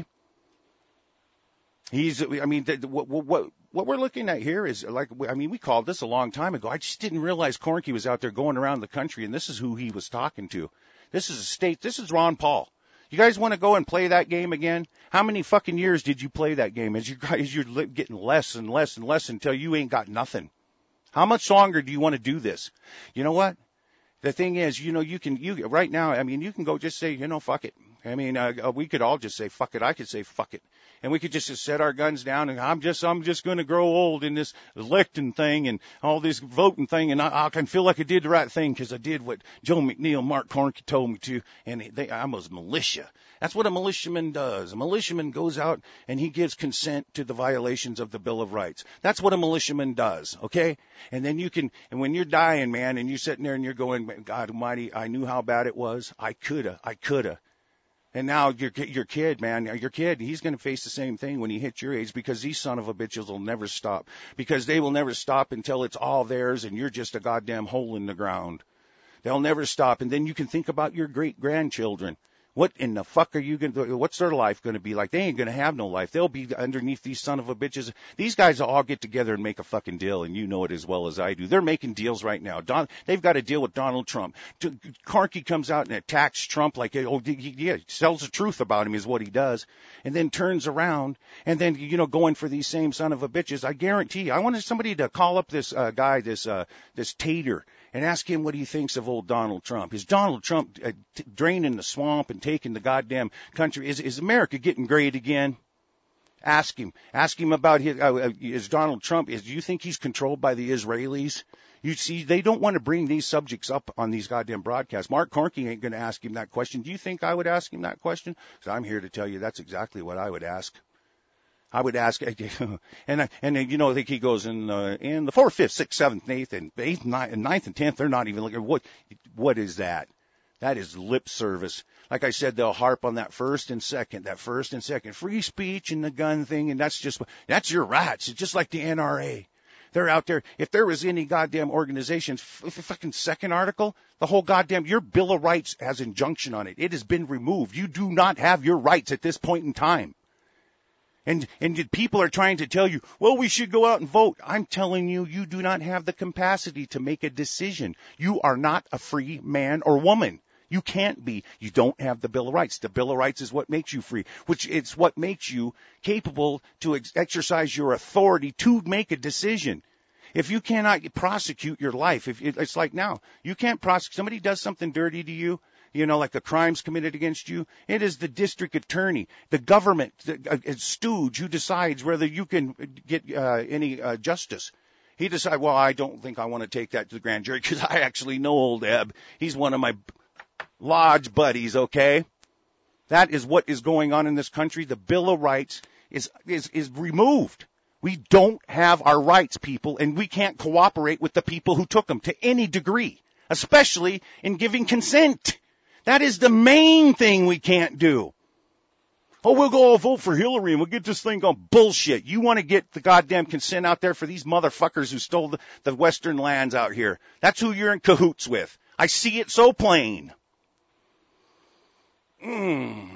He's, I mean, the, what, what, what we're looking at here is like, I mean, we called this a long time ago. I just didn't realize Cornky was out there going around the country, and this is who he was talking to. This is a state, this is Ron Paul. You guys want to go and play that game again? How many fucking years did you play that game? As you guys, you're getting less and less and less until you ain't got nothing. How much longer do you want to do this? You know what? The thing is, you know, you can, you, right now, I mean, you can go just say, you know, fuck it. I mean, uh, we could all just say, fuck it. I could say, fuck it. And we could just, just set our guns down and I'm just, I'm just going to grow old in this electing thing and all this voting thing. And I, I can feel like I did the right thing because I did what Joe McNeil, Mark Cornky told me to. And they, I was militia. That's what a militiaman does. A militiaman goes out and he gives consent to the violations of the Bill of Rights. That's what a militiaman does. Okay. And then you can, and when you're dying, man, and you're sitting there and you're going, God Almighty, I knew how bad it was. I coulda, I coulda. And now your your kid, man, your kid, he's going to face the same thing when he hits your age because these son of a bitches will never stop. Because they will never stop until it's all theirs and you're just a goddamn hole in the ground. They'll never stop. And then you can think about your great-grandchildren. What in the fuck are you going to, what's their life going to be like? They ain't going to have no life. They'll be underneath these son of a bitches. These guys will all get together and make a fucking deal, and you know it as well as I do. They're making deals right now. Don, they've got a deal with Donald Trump. Cornky comes out and attacks Trump like, oh, he, yeah, tells the truth about him is what he does, and then turns around, and then, you know, going for these same son of a bitches. I guarantee, I wanted somebody to call up this uh, guy, this uh, this Tater, and ask him what he thinks of old Donald Trump. Is Donald Trump uh, t- draining the swamp and taking the goddamn country? Is, is America getting great again? Ask him. Ask him about his, uh, is Donald Trump, is, do you think he's controlled by the Israelis? You see, they don't want to bring these subjects up on these goddamn broadcasts. Mark Cornky ain't going to ask him that question. Do you think I would ask him that question? So I'm here to tell you that's exactly what I would ask. I would ask, and and you know, I think he goes in uh, in the fourth, fifth, sixth, seventh, eighth, and eighth, ninth, ninth, and tenth. They're not even looking. What what is that? That is lip service. Like I said, they'll harp on that first and second, that first and second, free speech and the gun thing, and that's just that's your rights. It's just like the N R A. They're out there. If there was any goddamn organization, f- fucking second article, the whole goddamn, your Bill of Rights has injunction on it. It has been removed. You do not have your rights at this point in time. And, and people are trying to tell you, well, we should go out and vote. I'm telling you, you do not have the capacity to make a decision. You are not a free man or woman. You can't be. You don't have the Bill of Rights. The Bill of Rights is what makes you free, which it's what makes you capable to ex- exercise your authority to make a decision. If you cannot prosecute your life, if it, it's like now, you can't prosecute, somebody does something dirty to you, you know, like the crimes committed against you. It is the district attorney, the government, the uh, stooge who decides whether you can get uh, any uh, justice. He decides, well, I don't think I want to take that to the grand jury because I actually know old Eb. He's one of my lodge buddies, okay? That is what is going on in this country. The Bill of Rights is is is removed. We don't have our rights, people, and we can't cooperate with the people who took them to any degree, especially in giving consent. That is the main thing we can't do. Oh, we'll go all vote for Hillary and we'll get this thing going. Bullshit. You want to get the goddamn consent out there for these motherfuckers who stole the, the western lands out here. That's who you're in cahoots with. I see it so plain. Mm.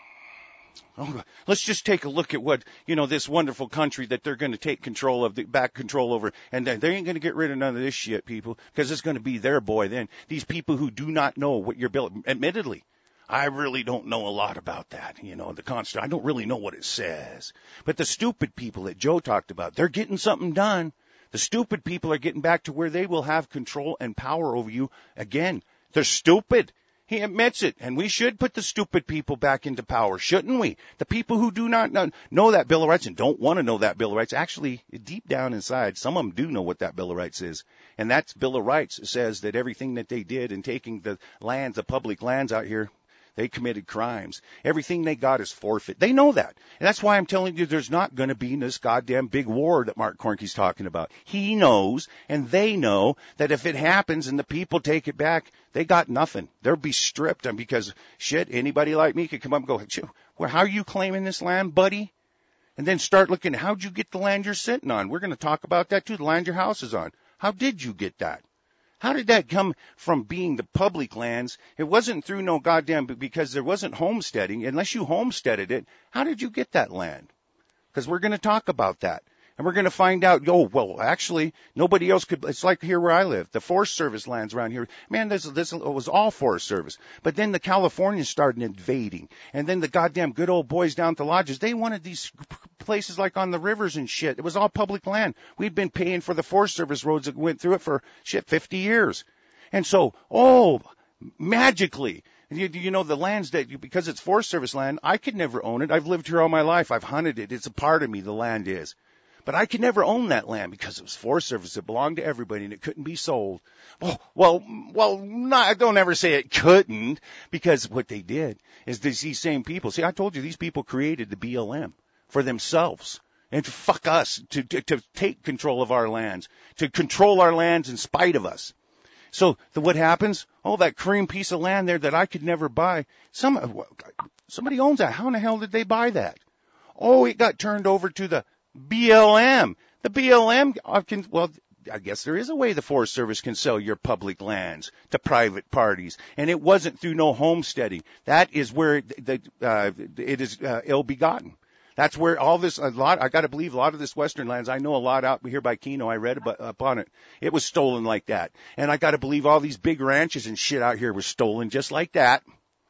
Oh, let's just take a look at what, you know, this wonderful country that they're going to take control of, the back control over. And they ain't going to get rid of none of this shit, people, because it's going to be their boy then. These people who do not know what your bill, admittedly, I really don't know a lot about that, you know, the Constitution. I don't really know what it says. But the stupid people that Joe talked about, they're getting something done. The stupid people are getting back to where they will have control and power over you again. They're stupid. He admits it, and we should put the stupid people back into power, shouldn't we? The people who do not know, know that Bill of Rights and don't want to know that Bill of Rights, actually, deep down inside, some of them do know what that Bill of Rights is. And that Bill of Rights says that everything that they did in taking the lands, the public lands out here, they committed crimes. Everything they got is forfeit. They know that. And that's why I'm telling you there's not going to be this goddamn big war that Mark Cornke's talking about. He knows, and they know, that if it happens and the people take it back, they got nothing. They'll be stripped. And because, shit, anybody like me could come up and go, well, how are you claiming this land, buddy? And then start looking, how'd you get the land you're sitting on? We're going to talk about that, too, the land your house is on. How did you get that? How did that come from being the public lands? It wasn't through no goddamn, because there wasn't homesteading. Unless you homesteaded it, how did you get that land? Because we're going to talk about that. And we're going to find out, oh, well, actually, nobody else could. It's like here where I live. The Forest Service lands around here. Man, this, this was all Forest Service. But then the Californians started invading. And then the goddamn good old boys down at the lodges, they wanted these places like on the rivers and shit. It was all public land. We'd been paying for the Forest Service roads that went through it for, shit, fifty years. And so, oh, magically, you, you know, the lands that, because it's Forest Service land, I could never own it. I've lived here all my life. I've hunted it. It's a part of me, the land is. But I could never own that land because it was Forest Service. It belonged to everybody, and it couldn't be sold. Oh, well, well, not, don't ever say it couldn't, because what they did is these same people. See, I told you these people created the B L M for themselves and to fuck us, to, to, to take control of our lands, to control our lands in spite of us. So the, what happens? Oh, that cream piece of land there that I could never buy. Some somebody owns that. How in the hell did they buy that? Oh, it got turned over to the B L M. The B L M can, well, I guess there is a way the Forest Service can sell your public lands to private parties. And it wasn't through no homesteading. That is where the, uh, it is uh, ill-begotten. That's where all this, a lot, I got to believe a lot of this western lands, I know a lot out here by Keno, I read about, upon it. It was stolen like that. And I got to believe all these big ranches and shit out here were stolen just like that.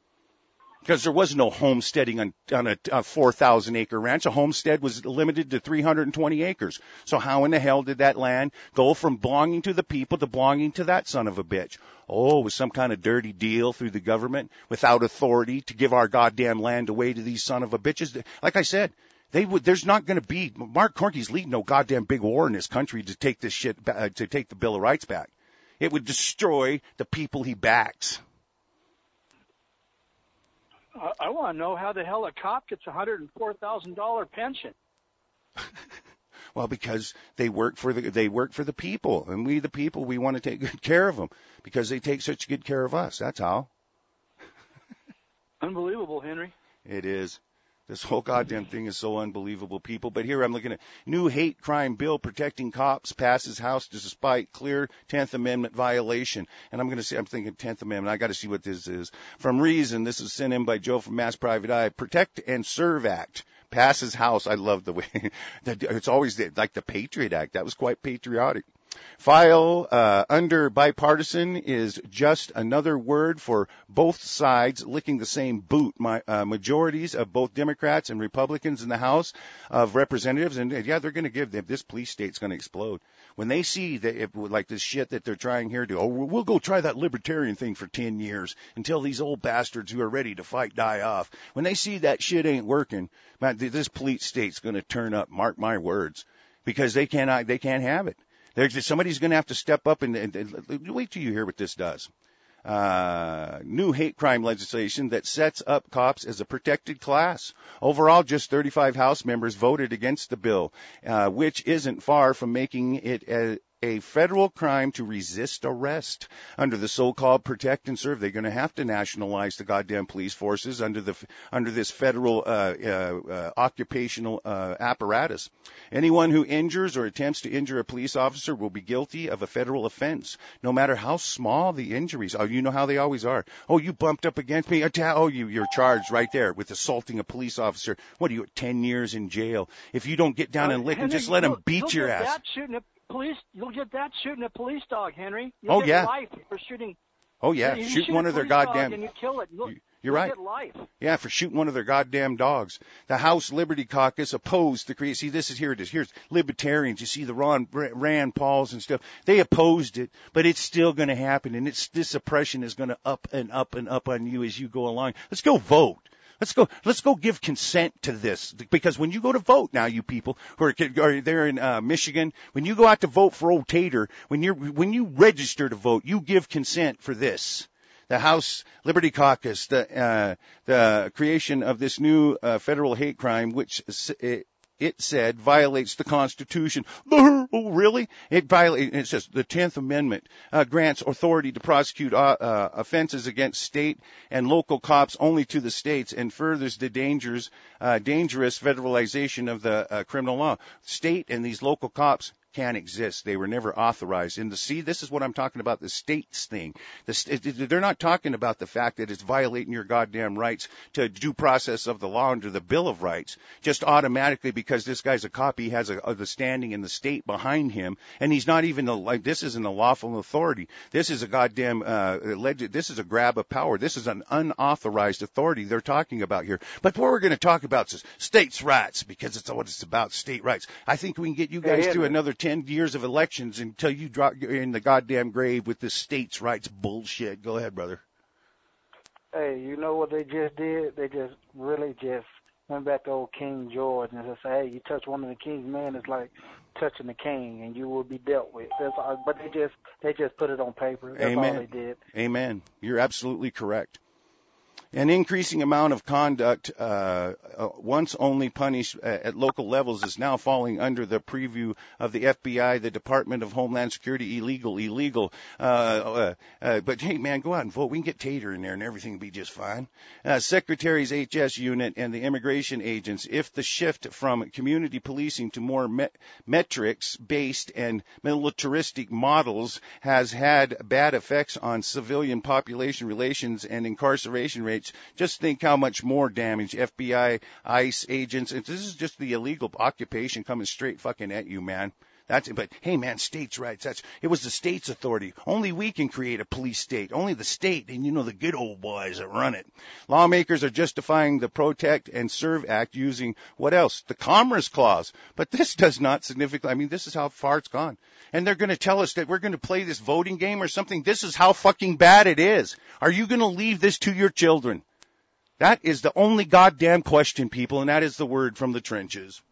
Because there was no homesteading on, on a, a four thousand acre ranch. A homestead was limited to three hundred twenty acres. So how in the hell did that land go from belonging to the people to belonging to that son of a bitch? Oh, it was some kind of dirty deal through the government without authority to give our goddamn land away to these son of a bitches. Like I said, they would, there's not going to be, Mark Cornke's leading no goddamn big war in this country to take this shit, uh, to take the Bill of Rights back. It would destroy the people he backs. I, I want to know how the hell a cop gets a one hundred four thousand dollars pension. Well, because they work for the they work for the people, and we the people, we want to take good care of them because they take such good care of us. That's how. Unbelievable, Henry. It is. This whole goddamn thing is so unbelievable, people. But here I'm looking at new hate crime bill protecting cops passes House despite clear tenth Amendment violation. And I'm going to say, I'm thinking tenth Amendment. I got to see what this is. From Reason, this is sent in by Joe from Mass Private Eye. Protect and Serve Act passes House. I love the way that it's always like the Patriot Act. That was quite patriotic. File uh, under bipartisan is just another word for both sides licking the same boot. My, uh, majorities of both Democrats and Republicans in the House of Representatives, and yeah, they're going to give them, this police state's going to explode. When they see that, it, like this shit that they're trying here to, oh, we'll go try that libertarian thing for ten years until these old bastards who are ready to fight die off. When they see that shit ain't working, man, this police state's going to turn up, mark my words, because they cannot, they can't have it. There's, somebody's going to have to step up and, and, and wait till you hear what this does. Uh, new hate crime legislation that sets up cops as a protected class. Overall, just thirty-five House members voted against the bill, uh, which isn't far from making it a, a federal crime to resist arrest. Under the so-called protect and serve, they're going to have to nationalize the goddamn police forces under the under this federal uh, uh, uh, occupational uh, apparatus. Anyone who injures or attempts to injure a police officer will be guilty of a federal offense, no matter how small the injuries. Oh, you know how they always are. Oh, you bumped up against me. Oh, you, you're charged right there with assaulting a police officer. What are you, ten years in jail? If you don't get down uh, and lick Henry, and just let them beat you'll your get ass. That shooting a police, you'll get that shooting a police dog, Henry. You'll Oh, get yeah. life for shooting. Oh, yeah, You shoot shoot one a of their police dog goddamn... and you kill it. You'll, You're you'll right. Get life. Yeah, for shooting one of their goddamn dogs. The House Liberty Caucus opposed the creation. See, this is here it is. Here's libertarians. You see the Ron, Rand Pauls and stuff. They opposed it, but it's still going to happen, and it's this oppression is going to up and up and up on you as you go along. Let's go vote. Let's go. Let's go give consent to this, because when you go to vote now, you people who are, are there in uh, Michigan, when you go out to vote for old Tater, when you when you register to vote, you give consent for this. The House Liberty Caucus, the uh, the creation of this new uh, federal hate crime, which it, it said violates the Constitution. Oh, really? It violates. It says the tenth Amendment uh, grants authority to prosecute uh, uh, offenses against state and local cops only to the states, and furthers the dangers, uh, dangerous federalization of the uh, criminal law. State and these local cops can't exist. They were never authorized. And the see, this is what I'm talking about, the states thing. The, they're not talking about the fact that it's violating your goddamn rights to due process of the law under the Bill of Rights, just automatically because this guy's a cop, he has a, a the standing in the state behind him, and he's not even a, like, this isn't a lawful authority. This is a goddamn, uh, alleged, this is a grab of power. This is an unauthorized authority they're talking about here. But what we're going to talk about is states' rights, because it's what it's about, state rights. I think we can get you guys Yeah, through yeah. another ten years of elections until you drop in the goddamn grave with this states' rights bullshit. Go ahead, brother. Hey, you know what they just did? They just really just went back to old King George and just said, hey, you touch one of the king's men, it's like touching the king, and you will be dealt with. That's all, but they just they just put it on paper. That's Amen. all they did. Amen. You're absolutely correct. An increasing amount of conduct, uh, uh, once only punished uh, at local levels, is now falling under the purview of the F B I, the Department of Homeland Security. Illegal, illegal. Uh, uh, uh, but hey, man, go out and vote. We can get Tater in there, and everything will be just fine. Uh, Secretary's H S unit and the immigration agents, if the shift from community policing to more me- metrics-based and militaristic models has had bad effects on civilian population relations and incarceration rates, just think how much more damage F B I, ICE agents, and this is just the illegal occupation coming straight fucking at you, man. That's it. But hey, man, states' rights. That's it. Was the state's authority. Only we can create a police state. Only the state, and you know the good old boys that run it. Lawmakers are justifying the Protect and Serve Act using what else? The Commerce Clause. But this does not significantly. I mean, this is how far it's gone. And they're going to tell us that we're going to play this voting game or something. This is how fucking bad it is. Are you going to leave this to your children? That is the only goddamn question, people, and that is the word from the trenches.